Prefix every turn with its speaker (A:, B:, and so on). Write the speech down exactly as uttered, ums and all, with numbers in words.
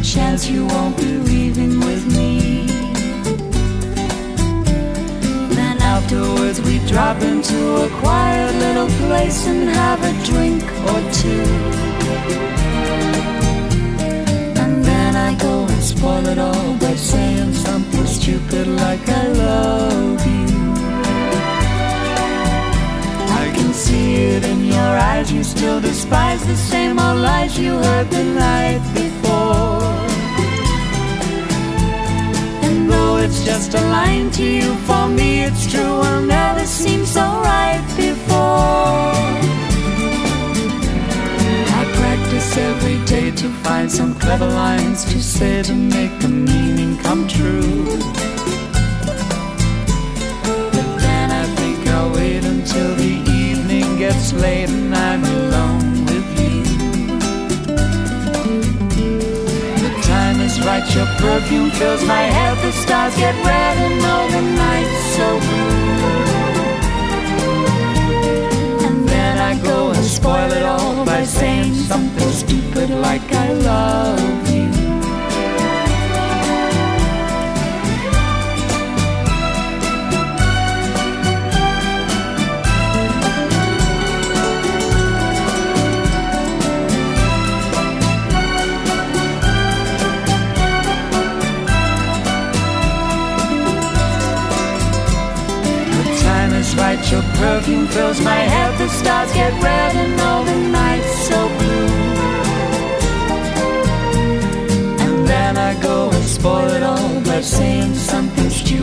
A: chance you won't be leaving with me. Then afterwards we drop into a quiet little place and have a drink or two. And then I go and spoil it all by saying something stupid like I love you. I can see it in your eyes, you still despise the same old lies you heard the night before. And though it's just a line to you, for me it's true, will never seem so right before. I practice every day to find some clever lines to say to make the meaning come true. But then I think I'll wait until the evening gets late and I'm alone with you. The time is right, your perfume fills my head, the stars get red and all the night's so blue. And then I go and spoil it all by saying something stupid like I love you. Right, your perfume fills my head, the stars get red and all the night's so blue. And then I go and spoil it all by saying something stupid